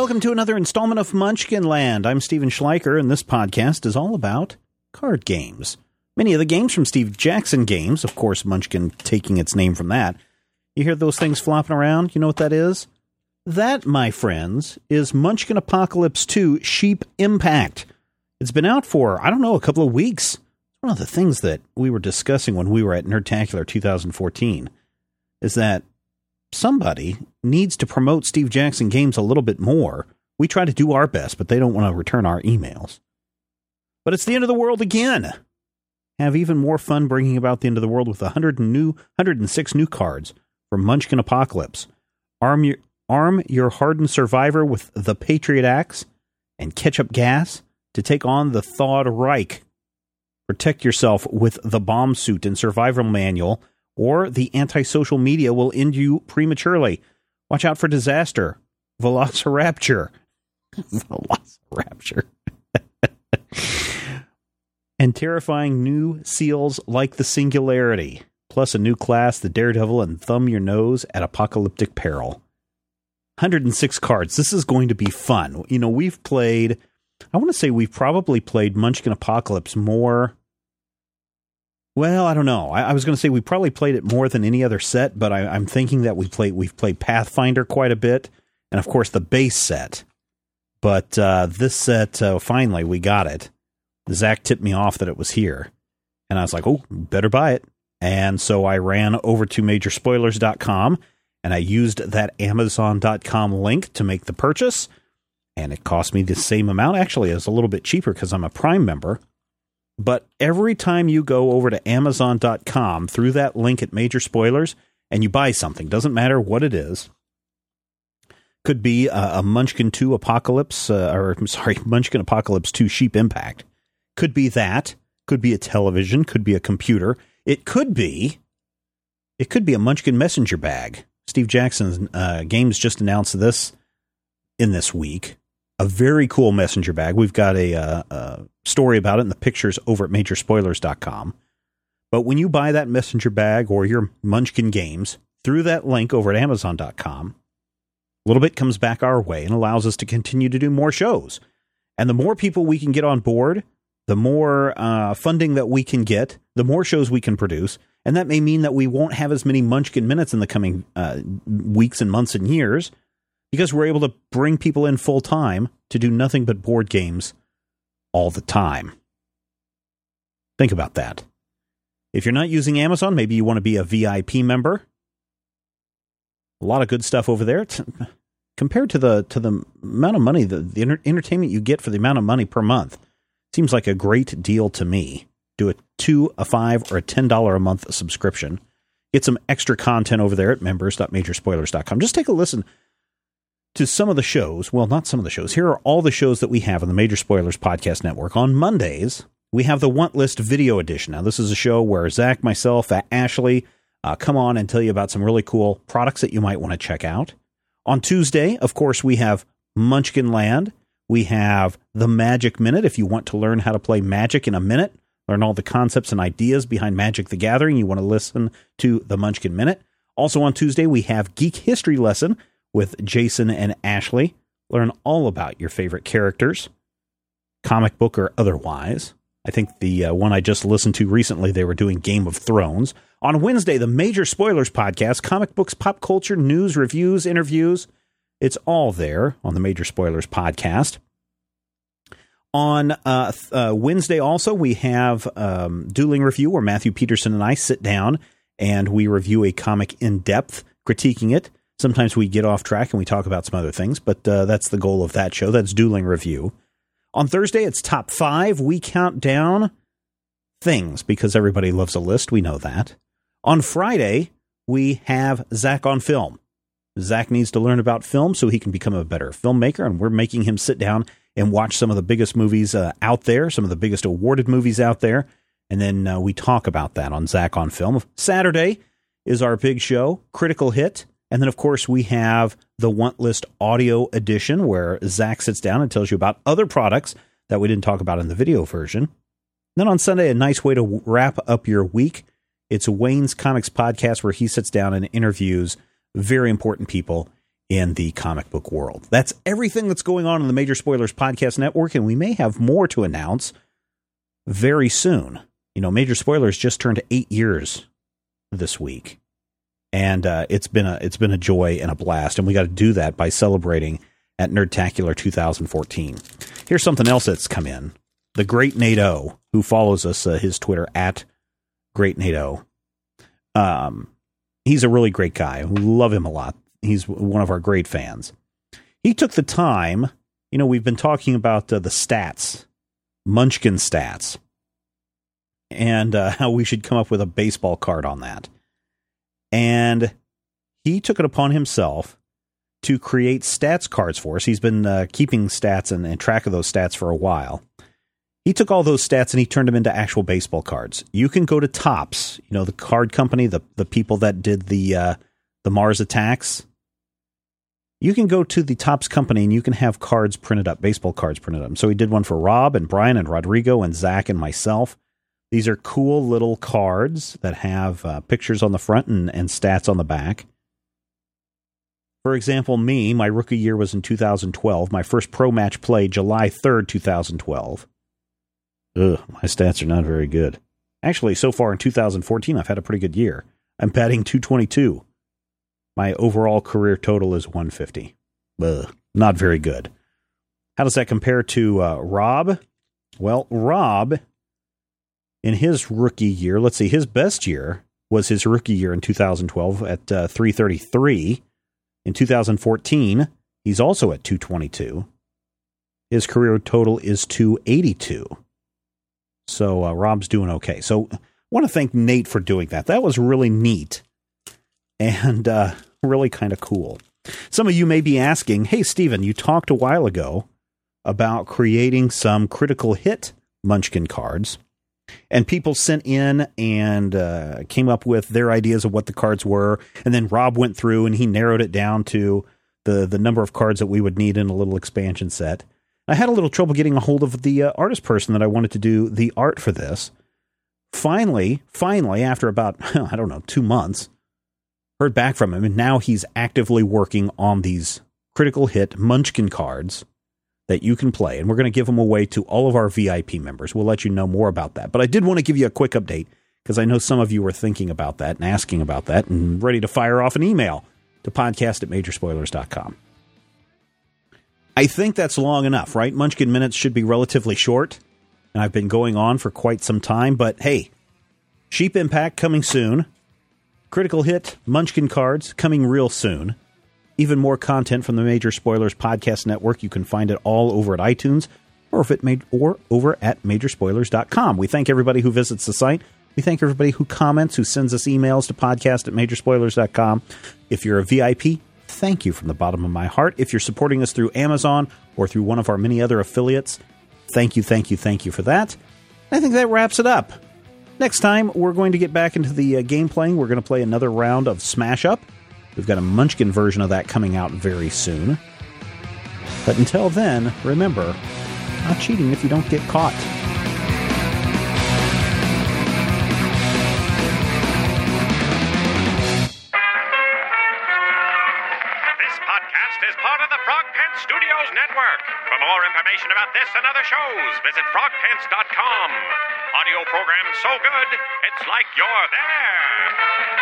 welcome to another installment of Munchkin Land. I'm Stephen Schleicher, and this podcast is all about card games. Many of the games from Steve Jackson Games, of course, Munchkin taking its name from that. You hear those things flopping around? You know what that is? That, my friends, is Munchkin Apocalypse 2 Sheep Impact. It's been out for, a couple of weeks. It's one of the things that we were discussing when we were at Nerdtacular 2014, is that somebody needs to promote Steve Jackson Games a little bit more. We try to do our best, but they don't want to return our emails. But it's the end of the world again. Have even more fun bringing about the end of the world with 106 new cards from Munchkin Apocalypse. Arm your hardened survivor with the Patriot Axe and ketchup gas to take on the Thawed Reich. Protect yourself with the bomb suit and survival manual, or the antisocial media will end you prematurely. Watch out for disaster. Velociraptor. Velociraptor. And terrifying new seals like the Singularity. Plus a new class, the Daredevil, and thumb your nose at apocalyptic peril. 106 cards. This is going to be fun. You know, we've probably played Munchkin Apocalypse more. Well, I don't know. I was going to say we probably played it more than any other set, but I'm thinking that we've played Pathfinder quite a bit, and of course the base set. But this set, finally, we got it. Zach tipped me off that it was here, and I was like, oh, better buy it. And so I ran over to Majorspoilers.com, and I used that Amazon.com link to make the purchase, and it cost me the same amount. Actually, it's a little bit cheaper because I'm a Prime member. But every time you go over to Amazon.com through that link at Major Spoilers and you buy something, doesn't matter what it is, could be a Munchkin 2 Apocalypse, Munchkin Apocalypse 2 Sheep Impact. Could be that. Could be a television. Could be a computer. It could be a Munchkin Messenger bag. Steve Jackson Games just announced this in this week. A very cool messenger bag. We've got a story about it in the pictures over at Majorspoilers.com. But when you buy that messenger bag or your Munchkin Games through that link over at Amazon.com, a little bit comes back our way and allows us to continue to do more shows. And the more people we can get on board, the more funding that we can get, the more shows we can produce. And that may mean that we won't have as many Munchkin Minutes in the coming weeks and months and years, because we're able to bring people in full time to do nothing but board games all the time. Think about that. If you're not using Amazon, maybe you want to be a VIP member. A lot of good stuff over there. Compared to the amount of money, the entertainment you get for the amount of money per month, seems like a great deal to me. Do a $2, a $5, or a $10 a month subscription. Get some extra content over there at members.majorspoilers.com. Just take a listen to some of the shows. Well, not some of the shows. Here are all the shows that we have on the Major Spoilers Podcast Network. On Mondays, we have the Want List Video Edition. Now, this is a show where Zach, myself, Ashley come on and tell you about some really cool products that you might want to check out. On Tuesday, of course, we have Munchkin Land. We have the Magic Minute. If you want to learn how to play Magic in a minute, learn all the concepts and ideas behind Magic the Gathering, you want to listen to the Munchkin Minute. Also on Tuesday, we have Geek History Lesson with Jason and Ashley. Learn all about your favorite characters, comic book or otherwise. I think the one I just listened to recently, they were doing Game of Thrones. On Wednesday, the Major Spoilers Podcast, comic books, pop culture, news, reviews, interviews. It's all there on the Major Spoilers Podcast. On Wednesday also, we have Dueling Review, where Matthew Peterson and I sit down and we review a comic in depth, critiquing it. Sometimes we get off track and we talk about some other things, but that's the goal of that show. That's Dueling Review. On Thursday, it's Top 5. We count down things because everybody loves a list. We know that. On Friday, we have Zach on Film. Zach needs to learn about film so he can become a better filmmaker, and we're making him sit down and watch some of the biggest movies out there, some of the biggest awarded movies out there, and then we talk about that on Zach on Film. Saturday is our big show, Critical Hit. And then, of course, we have the Want List Audio Edition, where Zach sits down and tells you about other products that we didn't talk about in the video version. Then on Sunday, a nice way to wrap up your week. It's Wayne's Comics Podcast, where he sits down and interviews very important people in the comic book world. That's everything that's going on in the Major Spoilers Podcast Network, and we may have more to announce very soon. You know, Major Spoilers just turned 8 years this week, and it's been a joy and a blast, and we got to do that by celebrating at Nerdtacular 2014. Here's something else that's come in. The Great Nato, who follows us, his Twitter at Great Nato. He's a really great guy. We love him a lot. He's one of our great fans. He took the time, you know, we've been talking about the stats, Munchkin stats, and how we should come up with a baseball card on that. And he took it upon himself to create stats cards for us. He's been keeping stats and track of those stats for a while. He took all those stats and he turned them into actual baseball cards. You can go to Topps, you know, the card company, the people that did the Mars attacks. You can go to the Topps company and you can have cards printed up, baseball cards printed up. So he did one for Rob and Brian and Rodrigo and Zach and myself. These are cool little cards that have pictures on the front and stats on the back. For example, my rookie year was in 2012. My first pro match play, July 3rd, 2012. Ugh, my stats are not very good. Actually, so far in 2014, I've had a pretty good year. I'm batting .222. My overall career total is 150. Ugh, not very good. How does that compare to Rob? Well, Rob, in his rookie year, let's see, his best year was his rookie year in 2012 at 333. In 2014, he's also at 222. His career total is 282. So Rob's doing okay. So I want to thank Nate for doing that. That was really neat and really kind of cool. Some of you may be asking, hey, Steven, you talked a while ago about creating some critical hit Munchkin cards. And people sent in and came up with their ideas of what the cards were. And then Rob went through and he narrowed it down to the number of cards that we would need in a little expansion set. I had a little trouble getting a hold of the artist person that I wanted to do the art for this. Finally, after about, 2 months, heard back from him. And now he's actively working on these critical hit Munchkin cards that you can play. And we're going to give them away to all of our VIP members. We'll let you know more about that. But I did want to give you a quick update because I know some of you were thinking about that and asking about that and ready to fire off an email to podcast@majorspoilers.com. I think that's long enough, right? Munchkin Minutes should be relatively short, and I've been going on for quite some time, but hey, Sheep Impact coming soon, Critical Hit Munchkin cards coming real soon, even more content from the Major Spoilers Podcast Network. You can find it all over at iTunes or over at majorspoilers.com. We thank everybody who visits the site. We thank everybody who comments, who sends us emails to podcast@majorspoilers.com. If you're a VIP, thank you from the bottom of my heart. If you're supporting us through Amazon or through one of our many other affiliates, thank you for that. I think that wraps it up. Next time, we're going to get back into the game playing. We're going to play another round of Smash Up. We've got a Munchkin version of that coming out very soon. But until then, remember, not cheating if you don't get caught. Studios Network. For more information about this and other shows, visit frogpants.com. Audio program so good, it's like you're there.